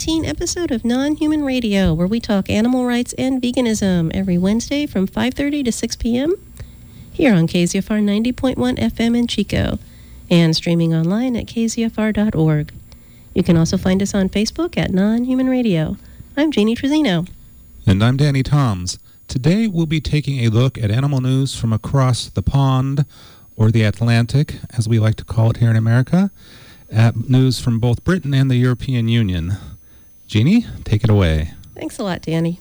18 episode of Non-Human Radio, where we talk animal rights and veganism every Wednesday from 5:30 to 6 p.m. here on KZFR 90.1 FM in Chico and streaming online at kzfr.org. You can also find us on Facebook at Non-Human Radio. I'm Jeannie Trezino. And I'm Danny Toms. Today we'll be taking a look at animal news from across the pond, or the Atlantic, as we like to call it here in America, at news from both Britain and the European Union. Jeannie, take it away. Thanks a lot, Danny.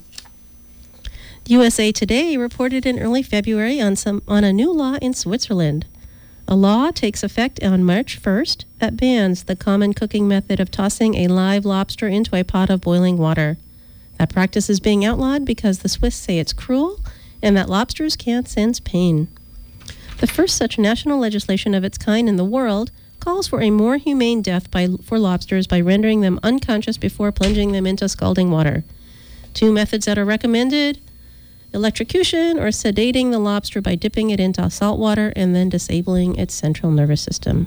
USA Today reported in early February on a new law in Switzerland. A law takes effect on March 1st that bans the common cooking method of tossing a live lobster into a pot of boiling water. That practice is being outlawed because the Swiss say it's cruel and that lobsters can't sense pain. The first such national legislation of its kind in the world calls for a more humane death for lobsters by rendering them unconscious before plunging them into scalding water. Two methods that are recommended: electrocution, or sedating the lobster by dipping it into salt water and then disabling its central nervous system.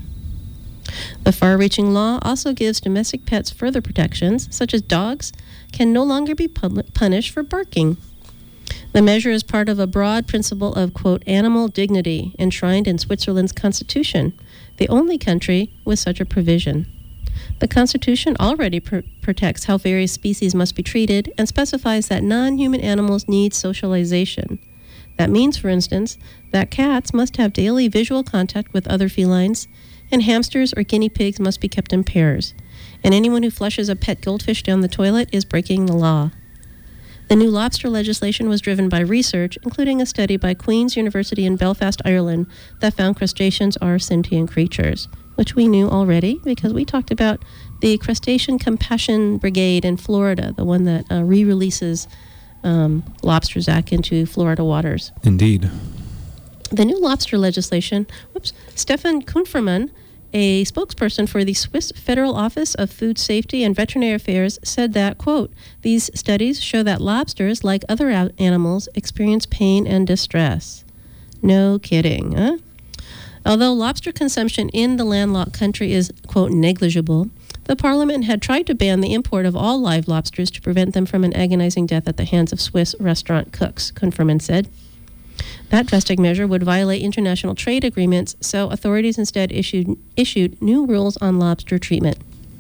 The far-reaching law also gives domestic pets further protections, such as dogs can no longer be punished for barking. The measure is part of a broad principle of, quote, animal dignity enshrined in Switzerland's constitution, the only country with such a provision. The Constitution already protects how various species must be treated and specifies that non-human animals need socialization. That means, for instance, that cats must have daily visual contact with other felines, and hamsters or guinea pigs must be kept in pairs. And anyone who flushes a pet goldfish down the toilet is breaking the law. The new lobster legislation was driven by research, including a study by Queen's University in Belfast, Ireland, that found crustaceans are sentient creatures, which we knew already because we talked about the Crustacean Compassion Brigade in Florida, the one that re-releases lobsters back into Florida waters. Indeed. The new lobster legislation, Stefan Kunfermann, a spokesperson for the Swiss Federal Office of Food Safety and Veterinary Affairs, said that, quote, these studies show that lobsters, like other animals, experience pain and distress. No kidding, huh? Although lobster consumption in the landlocked country is, quote, negligible, the parliament had tried to ban the import of all live lobsters to prevent them from an agonizing death at the hands of Swiss restaurant cooks, Kunfermann said. That drastic measure would violate international trade agreements, so authorities instead issued new rules on lobster treatment.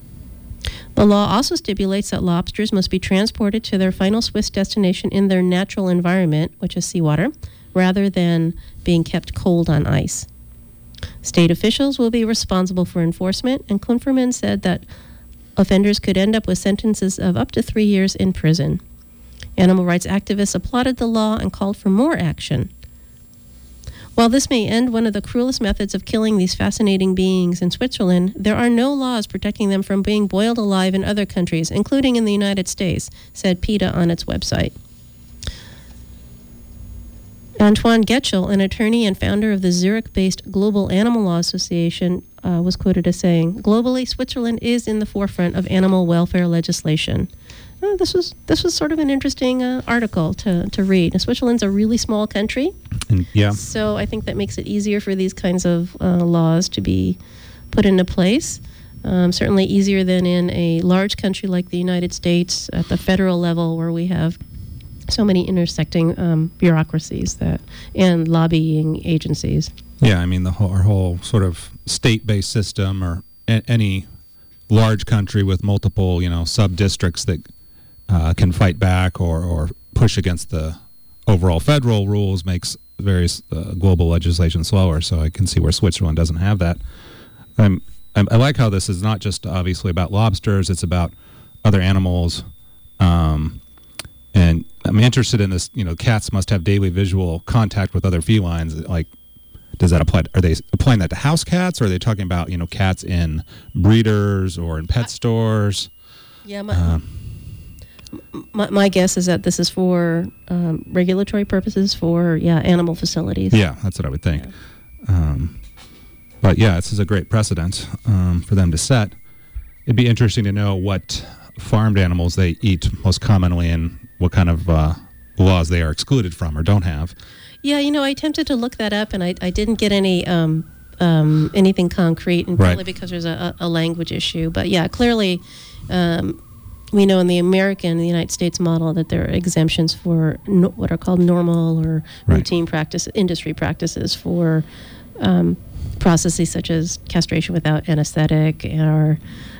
The law also stipulates that lobsters must be transported to their final Swiss destination in their natural environment, which is seawater, rather than being kept cold on ice. State officials will be responsible for enforcement, and Kunfermann said that offenders could end up with sentences of up to 3 years in prison. Animal rights activists applauded the law and called for more action. While this may end one of the cruelest methods of killing these fascinating beings in Switzerland, there are no laws protecting them from being boiled alive in other countries, including in the United States, said PETA on its website. Antoine Getchell, an attorney and founder of the Zurich-based Global Animal Law Association, was quoted as saying, "Globally, Switzerland is in the forefront of animal welfare legislation." This was sort of an interesting article to read. Switzerland's a really small country, so I think that makes it easier for these kinds of laws to be put into place. Certainly easier than in a large country like the United States at the federal level, where we have so many intersecting bureaucracies and lobbying agencies. Yeah, I mean, our whole sort of state-based system, or any large country with multiple, sub-districts that can fight back or push against the overall federal rules, makes various global legislation slower. So I can see where Switzerland doesn't have that. I like how this is not just obviously about lobsters; it's about other animals. And I'm interested in this. Cats must have daily visual contact with other felines. Like, does that apply? Are they applying that to house cats, or are they talking about cats in breeders or in pet stores? Yeah, my guess is that this is for regulatory purposes for animal facilities. Yeah, that's what I would think. Yeah. But yeah, this is a great precedent for them to set. It'd be interesting to know what farmed animals they eat most commonly and what kind of laws they are excluded from or don't have. Yeah, I attempted to look that up, and I didn't get any anything concrete, and probably because there's a language issue. But yeah, clearly we know in the United States model that there are exemptions for what are called normal or Right. routine industry practices for processes such as castration without anesthetic or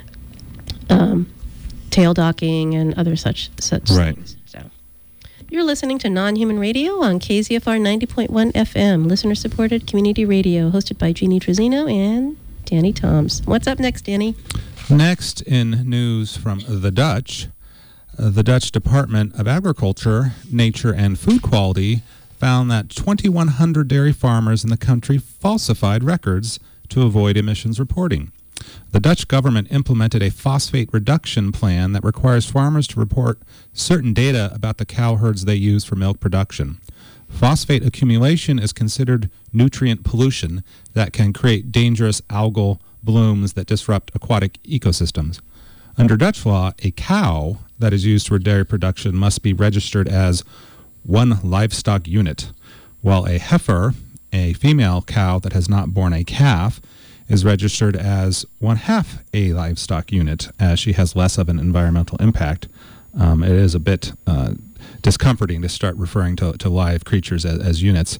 tail docking and other such Right. things. So, you're listening to Non-Human Radio on KZFR 90.1 FM, listener-supported community radio, hosted by Jeannie Trezino and Danny Toms. What's up next, Danny? Next, in news from the Dutch Department of Agriculture, Nature and Food Quality found that 2,100 dairy farmers in the country falsified records to avoid emissions reporting. The Dutch government implemented a phosphate reduction plan that requires farmers to report certain data about the cow herds they use for milk production. Phosphate accumulation is considered nutrient pollution that can create dangerous algal blooms that disrupt aquatic ecosystems. Under Dutch law, a cow that is used for dairy production must be registered as one livestock unit, while a heifer, a female cow that has not borne a calf, is registered as 1/2 a livestock unit, as she has less of an environmental impact. It is a bit discomforting to start referring to live creatures as units.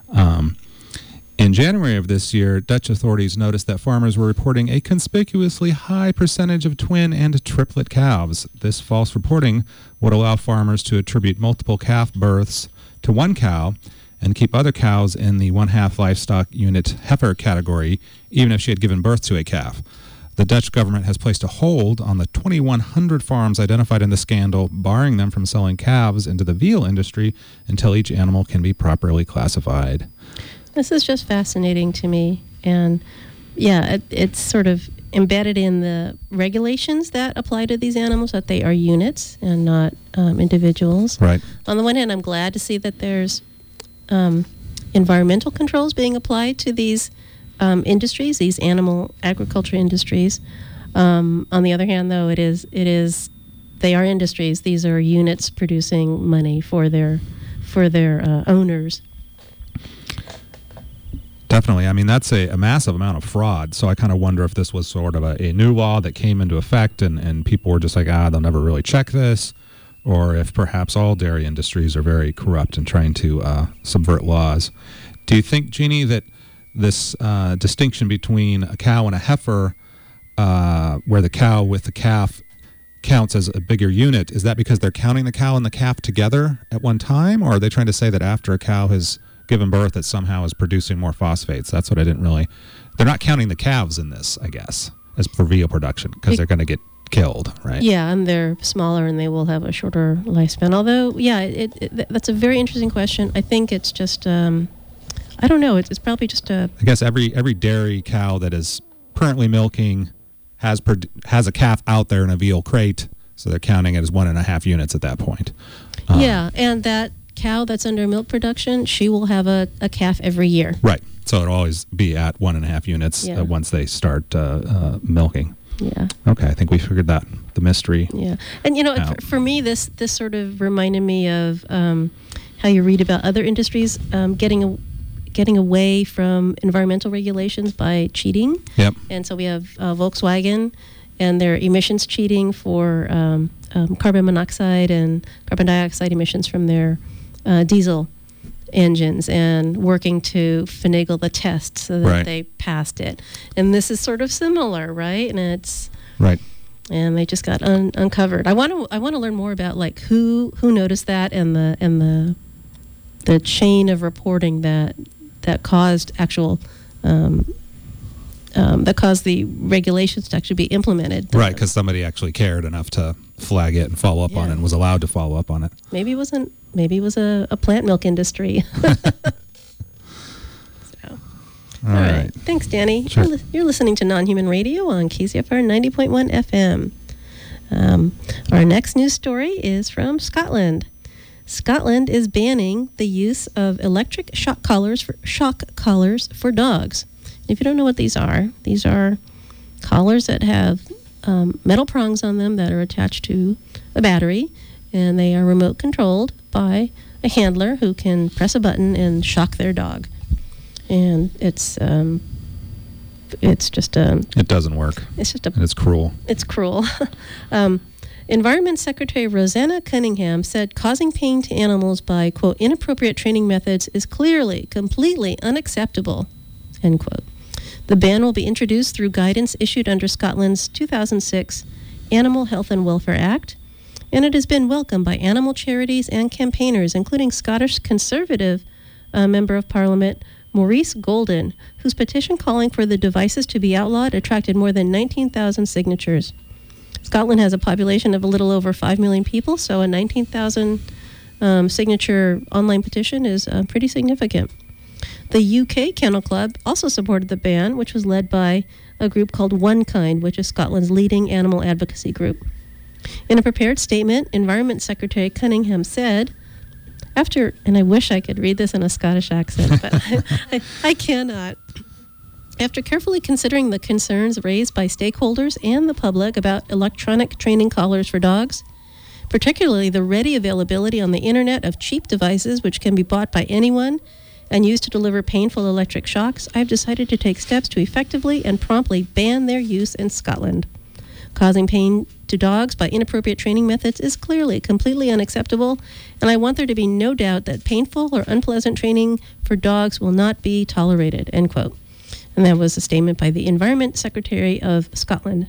In January of this year, Dutch authorities noticed that farmers were reporting a conspicuously high percentage of twin and triplet calves. This false reporting would allow farmers to attribute multiple calf births to one cow and keep other cows in the 1/2 livestock unit heifer category, even if she had given birth to a calf. The Dutch government has placed a hold on the 2,100 farms identified in the scandal, barring them from selling calves into the veal industry until each animal can be properly classified. This is just fascinating to me. And yeah, it's sort of embedded in the regulations that apply to these animals, that they are units and not individuals. Right. On the one hand, I'm glad to see that there's environmental controls being applied to these industries, these animal agriculture industries. On the other hand, though, they are industries. These are units producing money for their owners. Definitely. I mean, that's a massive amount of fraud. So I kind of wonder if this was sort of a new law that came into effect and people were just like, they'll never really check this. Or if perhaps all dairy industries are very corrupt and trying to subvert laws. Do you think, Jeannie, that this distinction between a cow and a heifer, where the cow with the calf counts as a bigger unit, is that because they're counting the cow and the calf together at one time? Or are they trying to say that after a cow has given birth it somehow is producing more phosphates? That's what I didn't really... They're not counting the calves in this, I guess, as for veal production, because they're going to get killed, right? Yeah, and they're smaller and they will have a shorter lifespan. Although, yeah, that's a very interesting question. I think it's just... I don't know. It's probably just a... I guess every dairy cow that is currently milking has a calf out there in a veal crate, so they're counting it as 1.5 units at that point. Yeah, and that cow that's under milk production, she will have a calf every year. Right. So it'll always be at 1.5 units once they start milking. Yeah. Okay, I think we figured that, the mystery. Yeah. And, for me, this sort of reminded me of how you read about other industries getting away from environmental regulations by cheating. Yep. And so we have Volkswagen and their emissions cheating for carbon monoxide and carbon dioxide emissions from their diesel engines, and working to finagle the test so that they passed it. And this is sort of similar, right? And it's right. And they just got uncovered. I want to learn more about like who noticed that and the chain of reporting that caused actual that caused the regulations to actually be implemented. Right, because somebody actually cared enough to flag it and follow up on it and was allowed to follow up on it. Maybe it was a plant milk industry. All right. Thanks, Danny. Sure. You're listening to Non-Human Radio on KZFR 90.1 FM. Our next news story is from Scotland. Scotland is banning the use of electric shock collars for dogs. If you don't know what these are collars that have metal prongs on them that are attached to a battery, and they are remote controlled by a handler who can press a button and shock their dog. And it's just it doesn't work. It's just and it's cruel. It's cruel. Environment Secretary Rosanna Cunningham said causing pain to animals by, quote, inappropriate training methods is clearly, completely unacceptable, end quote. The ban will be introduced through guidance issued under Scotland's 2006 Animal Health and Welfare Act, and it has been welcomed by animal charities and campaigners, including Scottish Conservative Member of Parliament Maurice Golden, whose petition calling for the devices to be outlawed attracted more than 19,000 signatures. Scotland has a population of a little over 5 million people, so a 19,000 signature online petition is pretty significant. The UK Kennel Club also supported the ban, which was led by a group called One Kind, which is Scotland's leading animal advocacy group. In a prepared statement, Environment Secretary Cunningham said, and I wish I could read this in a Scottish accent, but I cannot. After carefully considering the concerns raised by stakeholders and the public about electronic training collars for dogs, particularly the ready availability on the internet of cheap devices which can be bought by anyone and used to deliver painful electric shocks, I've decided to take steps to effectively and promptly ban their use in Scotland. Causing pain to dogs by inappropriate training methods is clearly completely unacceptable, and I want there to be no doubt that painful or unpleasant training for dogs will not be tolerated, end quote. And that was a statement by the Environment Secretary of Scotland.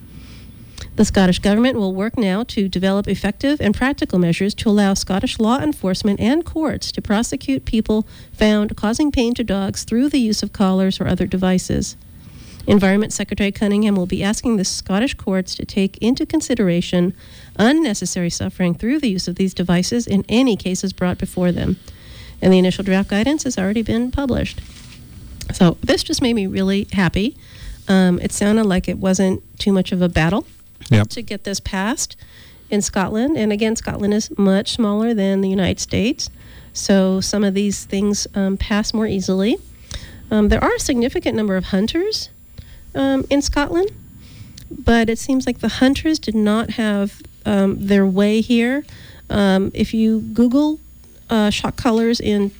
The Scottish Government will work now to develop effective and practical measures to allow Scottish law enforcement and courts to prosecute people found causing pain to dogs through the use of collars or other devices. Environment Secretary Cunningham will be asking the Scottish courts to take into consideration unnecessary suffering through the use of these devices in any cases brought before them. And the initial draft guidance has already been published. So this just made me really happy. It sounded like it wasn't too much of a battle to get this passed in Scotland. And again, Scotland is much smaller than the United States, so some of these things pass more easily. There are a significant number of hunters in Scotland, but it seems like the hunters did not have their way here. If you Google shock collars in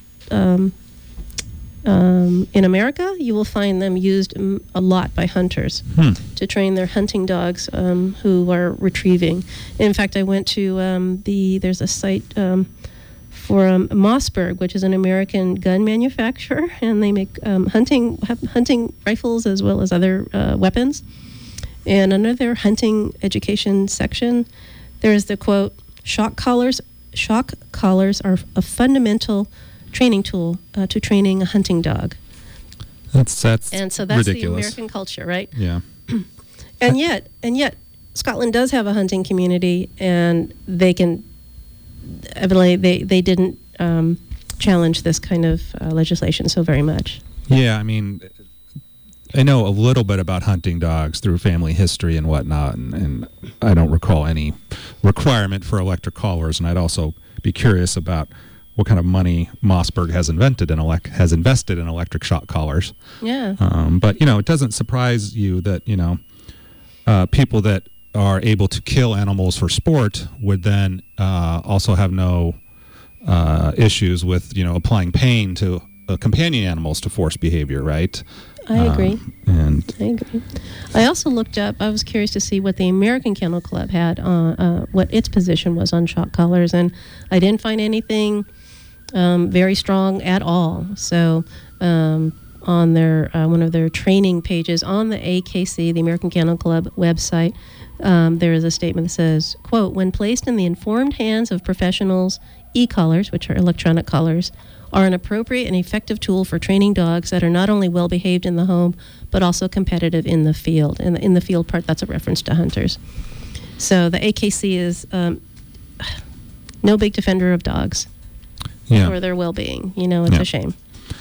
America, you will find them used a lot by hunters to train their hunting dogs who are retrieving. In fact, I went to there's a site for Mossberg, which is an American gun manufacturer, and they make hunting rifles as well as other weapons. And under their hunting education section, there is the quote, shock collars are a fundamental training tool to training a hunting dog. That's and so that's ridiculous. The American culture, right? Yeah. and yet Scotland does have a hunting community, and they can evidently they didn't challenge this kind of legislation so very much. Yeah, I mean, I know a little bit about hunting dogs through family history and whatnot, and I don't recall any requirement for electric collars, and I'd also be curious about what kind of money Mossberg has invested in electric shock collars. Yeah. But, it doesn't surprise you that, people that are able to kill animals for sport would then also have no issues with, applying pain to companion animals to force behavior, right? I agree. I agree. I also looked up, I was curious to see what the American Kennel Club had, what its position was on shock collars, and I didn't find anything very strong at all. So on their one of their training pages on the AKC, the American Kennel Club website, there is a statement that says, quote, when placed in the informed hands of professionals, e-collars, which are electronic collars, are an appropriate and effective tool for training dogs that are not only well behaved in the home, but also competitive in the field. And in the field part, that's a reference to hunters. So the AKC is no big defender of dogs or their well-being. It's a shame.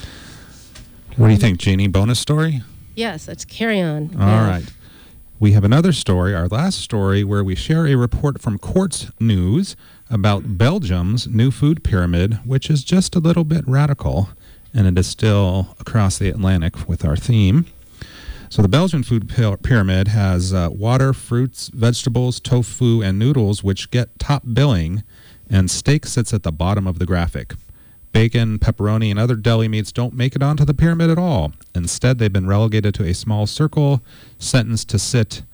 What do you think, Jeannie? Bonus story? Yes, let's carry on. All right. We have another story, our last story, where we share a report from Quartz News about Belgium's new food pyramid, which is just a little bit radical, and it is still across the Atlantic with our theme. So the Belgian food pyramid has water, fruits, vegetables, tofu, and noodles, which get top billing, and steak sits at the bottom of the graphic. Bacon, pepperoni, and other deli meats don't make it onto the pyramid at all. Instead, they've been relegated to a small circle, sentenced to sit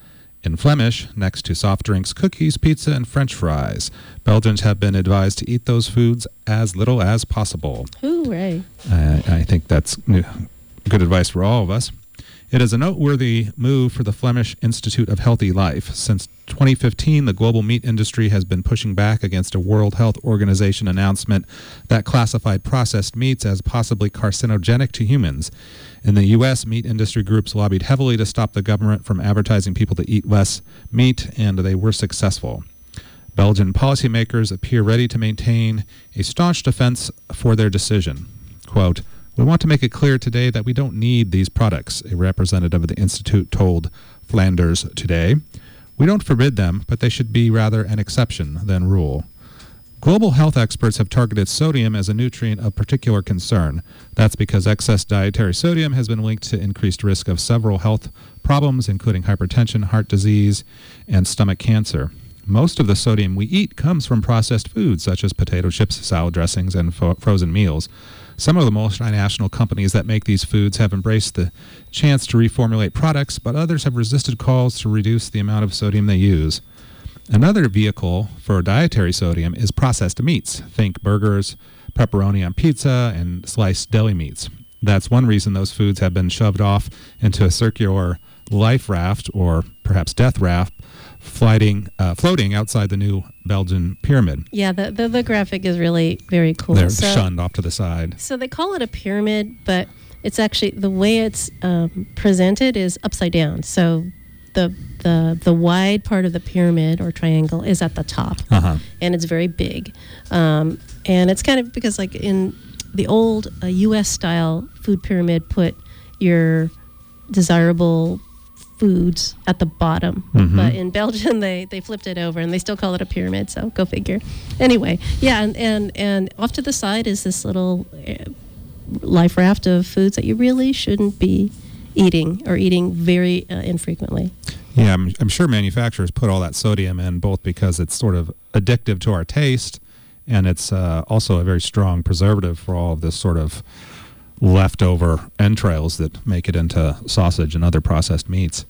In Flemish, next to soft drinks, cookies, pizza, and French fries, Belgians have been advised to eat those foods as little as possible. Hooray. I think that's good advice for all of us. It is a noteworthy move for the Flemish Institute of Healthy Life. Since 2015, the global meat industry has been pushing back against a World Health Organization announcement that classified processed meats as possibly carcinogenic to humans. In the U.S., meat industry groups lobbied heavily to stop the government from advertising people to eat less meat, and they were successful. Belgian policymakers appear ready to maintain a staunch defense for their decision. Quote, "We want to make it clear today that we don't need these products," a representative of the Institute told Flanders Today. "We don't forbid them, but they should be rather an exception than rule." Global health experts have targeted sodium as a nutrient of particular concern. That's because excess dietary sodium has been linked to increased risk of several health problems, including hypertension, heart disease, and stomach cancer. Most of the sodium we eat comes from processed foods, such as potato chips, salad dressings, and frozen meals. Some of the multinational companies that make these foods have embraced the chance to reformulate products, but others have resisted calls to reduce the amount of sodium they use. Another vehicle for dietary sodium is processed meats. Think burgers, pepperoni on pizza, and sliced deli meats. That's one reason those foods have been shoved off into a circular life raft, or perhaps death raft, floating outside the new Belgian pyramid. Yeah, the graphic is really very cool. They're shunned off to the side. So they call it a pyramid, but it's actually, the way it's presented is upside down. So the wide part of the pyramid or triangle is at the top, and it's very big. And it's kind of because, like, in the old U.S. style food pyramid, put your desirable foods at the bottom, but in Belgium they flipped it over and they still call it a pyramid, so go figure. Anyway, yeah, and off to the side is this little life raft of foods that you really shouldn't be eating, or eating very infrequently. Yeah, I'm sure manufacturers put all that sodium in both because it's sort of addictive to our taste, and it's also a very strong preservative for all of this sort of leftover entrails that make it into sausage and other processed meats.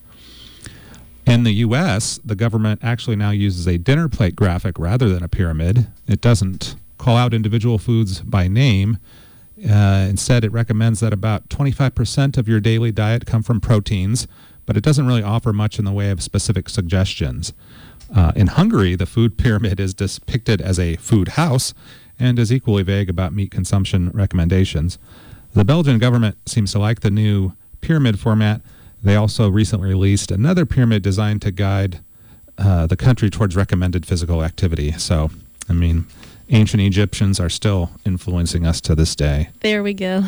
In the U.S., the government actually now uses a dinner plate graphic rather than a pyramid. It doesn't call out individual foods by name. Instead, it recommends that about 25% of your daily diet come from proteins, but it doesn't really offer much in the way of specific suggestions. In Hungary, the food pyramid is depicted as a food house and is equally vague about meat consumption recommendations. The Belgian government seems to like the new pyramid format. They also recently released another pyramid designed to guide the country towards recommended physical activity. So, I mean, ancient Egyptians are still influencing us to this day. There we go.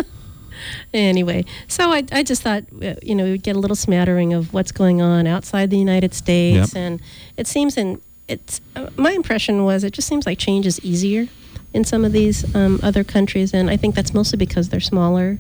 Anyway, so I just thought, we'd get a little smattering of what's going on outside the United States. Yep. And it seems, my impression was, it just seems like change is easier in some of these other countries, and I think that's mostly because they're smaller.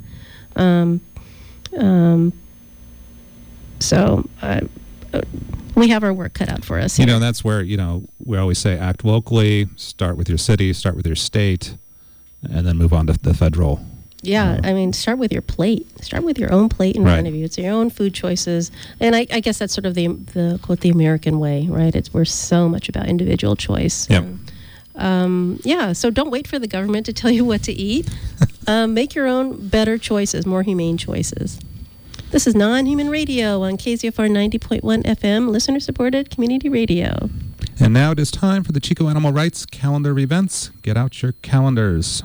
So we have our work cut out for us here. That's where, we always say act locally, start with your city, start with your state, and then move on to the federal. Yeah, I mean, start with your plate. Start with your own plate in front of you. It's your own food choices. And I guess that's sort of the quote, the American way, right? We're so much about individual choice. Yep. And, so don't wait for the government to tell you what to eat. Make your own better choices, more humane choices. This is Non-Human Radio on KZFR 90.1 FM, listener-supported community radio. And now it is time for the Chico Animal Rights calendar of events. Get out your calendars.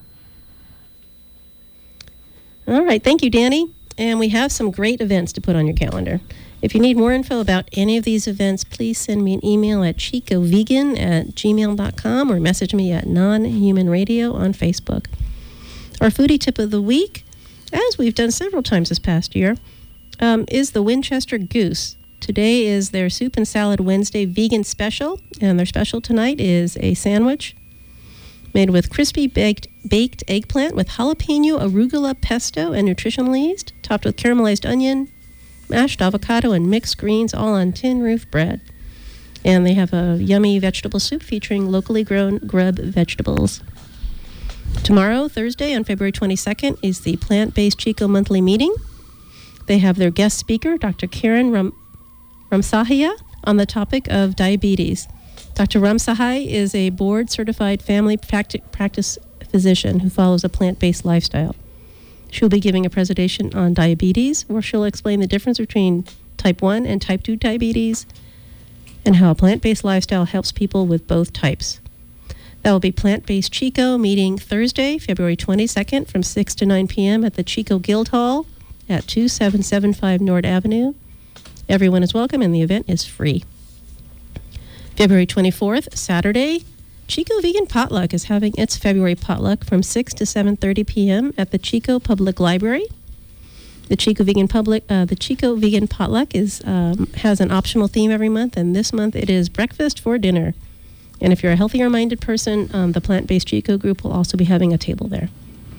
All right. Thank you, Danny. And we have some great events to put on your calendar. If you need more info about any of these events, please send me an email at chicovegan@gmail.com or message me at Non-Human Radio on Facebook. Our foodie tip of the week, as we've done several times this past year, is the Winchester Goose. Today is their Soup and Salad Wednesday vegan special, and their special tonight is a sandwich made with crispy baked eggplant with jalapeno, arugula, pesto, and nutritional yeast, topped with caramelized onion, mashed avocado, and mixed greens, all on tin roof bread. And they have a yummy vegetable soup featuring locally grown grub vegetables. Tomorrow, Thursday, on February 22nd, is the Plant-Based Chico Monthly Meeting. They have their guest speaker, Dr. Karen Ramsahia on the topic of diabetes. Dr. Ramsahai is a board-certified family practice physician who follows a plant-based lifestyle. She'll be giving a presentation on diabetes, where she'll explain the difference between type 1 and type 2 diabetes and how a plant-based lifestyle helps people with both types. That will be Plant-Based Chico meeting Thursday, February 22nd from 6 to 9 p.m. at the Chico Guildhall at 2775 Nord Avenue. Everyone is welcome and the event is free. February 24th, Saturday, Chico Vegan Potluck is having its February potluck from 6 to 7:30 p.m. at the Chico Public Library. The Chico Vegan Potluck has an optional theme every month, and this month it is breakfast for dinner. And if you're a healthier-minded person, the Plant-Based Chico group will also be having a table there.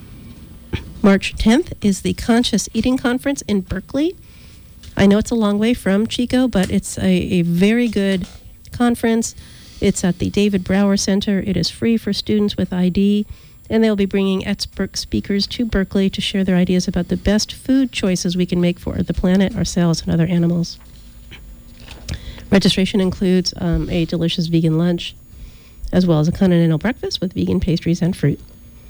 March 10th is the Conscious Eating Conference in Berkeley. I know it's a long way from Chico, but it's a very good conference. It's at the David Brower Center. It is free for students with ID, and they'll be bringing expert speakers to Berkeley to share their ideas about the best food choices we can make for the planet, ourselves, and other animals. Registration includes a delicious vegan lunch, as well as a continental breakfast with vegan pastries and fruit.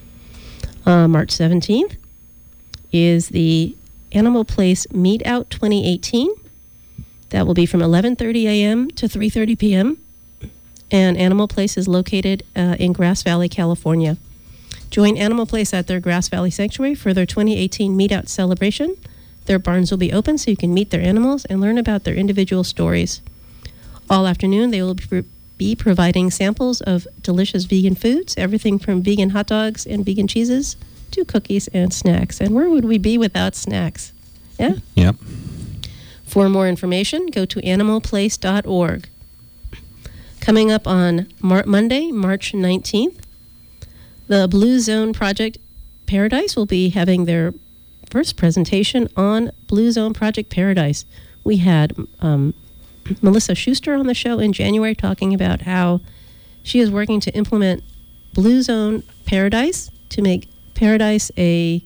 March 17th is the Animal Place Meet Out 2018. That will be from 11:30 a.m. to 3:30 p.m. And Animal Place is located in Grass Valley, California. Join Animal Place at their Grass Valley Sanctuary for their 2018 Meet Out celebration. Their barns will be open so you can meet their animals and learn about their individual stories. All afternoon, they will be providing samples of delicious vegan foods, everything from vegan hot dogs and vegan cheeses to cookies and snacks. And where would we be without snacks? Yeah? Yep. For more information, go to animalplace.org. Coming up on Monday, March 19th, the Blue Zone Project Paradise will be having their first presentation on Blue Zone Project Paradise. We had Melissa Schuster on the show in January talking about how she is working to implement Blue Zone Paradise to make Paradise a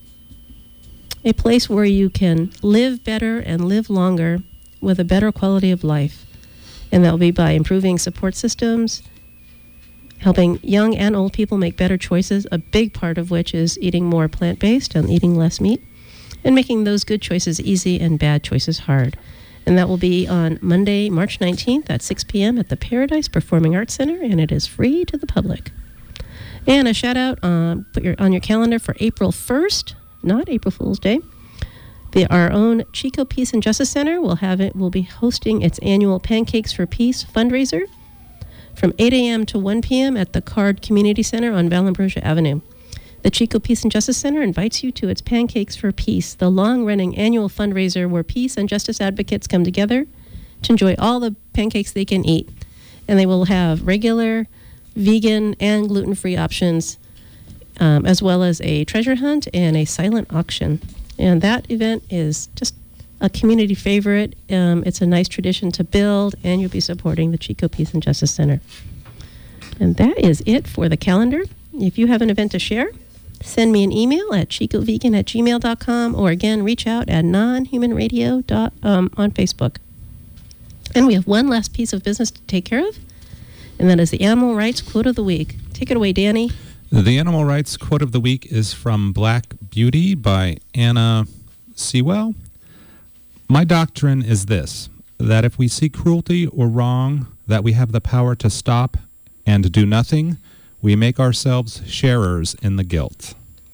place where you can live better and live longer with a better quality of life. And that will be by improving support systems, helping young and old people make better choices, a big part of which is eating more plant-based and eating less meat, and making those good choices easy and bad choices hard. And that will be on Monday, March 19th at 6 p.m. at the Paradise Performing Arts Center, and it is free to the public. And a shout-out, put on your calendar for April 1st, not April Fool's Day. Our own Chico Peace and Justice Center will be hosting its annual Pancakes for Peace fundraiser from 8 a.m. to 1 p.m. at the Card Community Center on Valambrosia Avenue. The Chico Peace and Justice Center invites you to its Pancakes for Peace, the long-running annual fundraiser where peace and justice advocates come together to enjoy all the pancakes they can eat. And they will have regular, vegan, and gluten-free options, as well as a treasure hunt and a silent auction. And that event is just a community favorite. It's a nice tradition to build, and you'll be supporting the Chico Peace and Justice Center. And that is it for the calendar. If you have an event to share, send me an email at chicovegan@gmail.com, or again, reach out at nonhumanradio on Facebook. And we have one last piece of business to take care of, and that is the Animal Rights Quote of the Week. Take it away, Danny. The Animal Rights Quote of the Week is from Black Beauty by Anna Sewell. My doctrine is this, that if we see cruelty or wrong that we have the power to stop and do nothing, we make ourselves sharers in the guilt.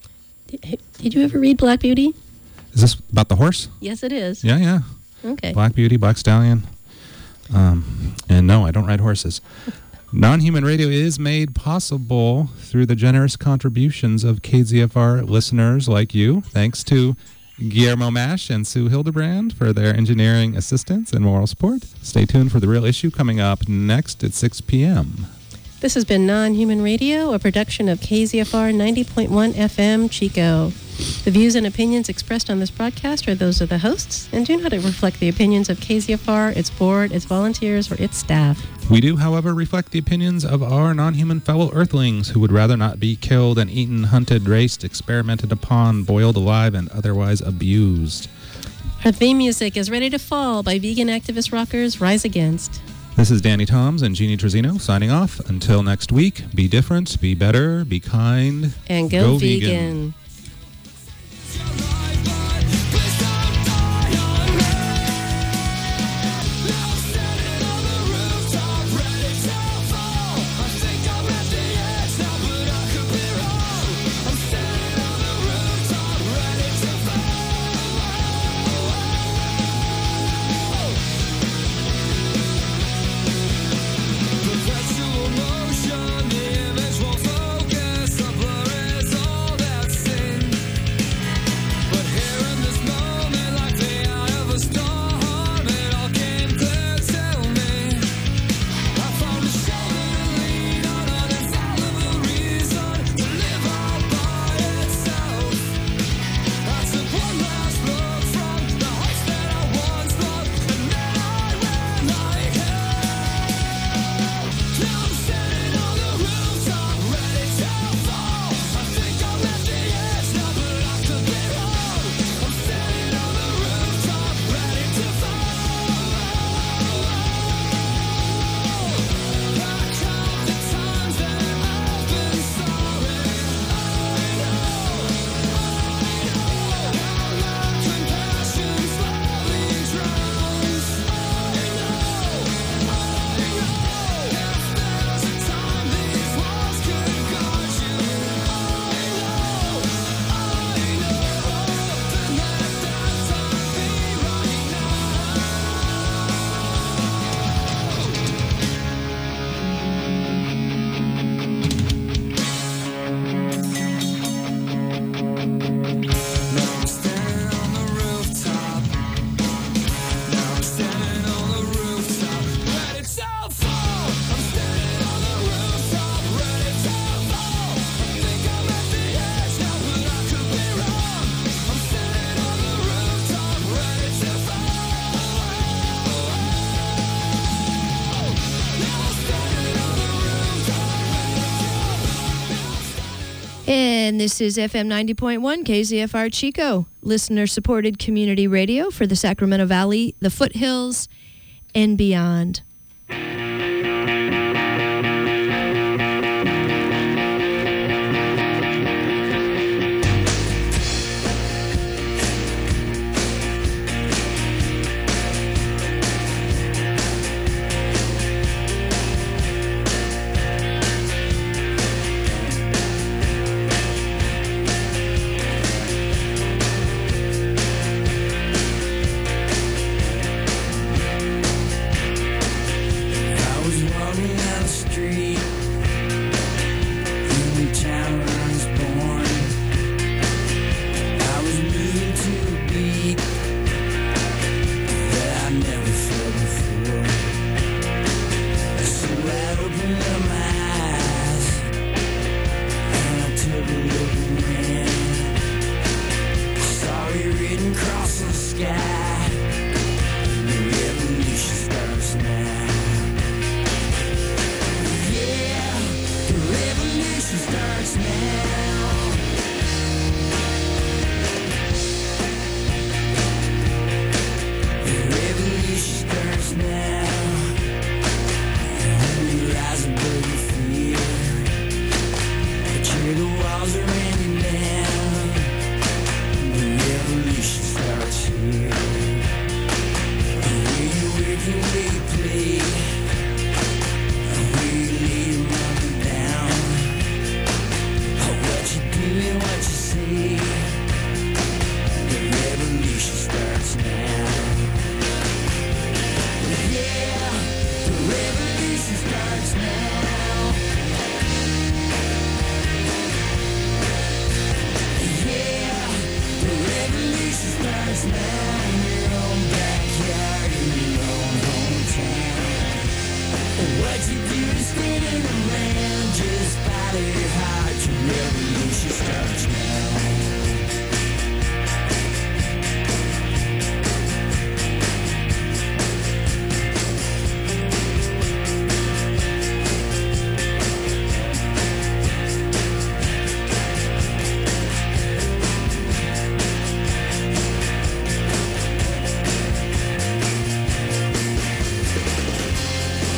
Did you ever read Black Beauty? Is this about the horse? Yes, it is. Yeah. Okay. Black Beauty, Black Stallion. And no, I don't ride horses. Non-Human Radio is made possible through the generous contributions of KZFR listeners like you. Thanks to Guillermo Mash and Sue Hildebrand for their engineering assistance and moral support. Stay tuned for The Real Issue coming up next at 6 p.m. This has been Non-Human Radio, a production of KZFR 90.1 FM Chico. The views and opinions expressed on this broadcast are those of the hosts and do not reflect the opinions of KZFR, its board, its volunteers, or its staff. We do, however, reflect the opinions of our non-human fellow earthlings who would rather not be killed and eaten, hunted, raced, experimented upon, boiled alive, and otherwise abused. Our theme music is Ready to Fall by vegan activist rockers Rise Against. This is Danny Toms and Jeannie Trezino signing off. Until next week, be different, be better, be kind, and go vegan. And this is FM 90.1 KZFR Chico, listener-supported community radio for the Sacramento Valley, the foothills, and beyond. What you do is spinning around, just follow your heart, your revolution starts now.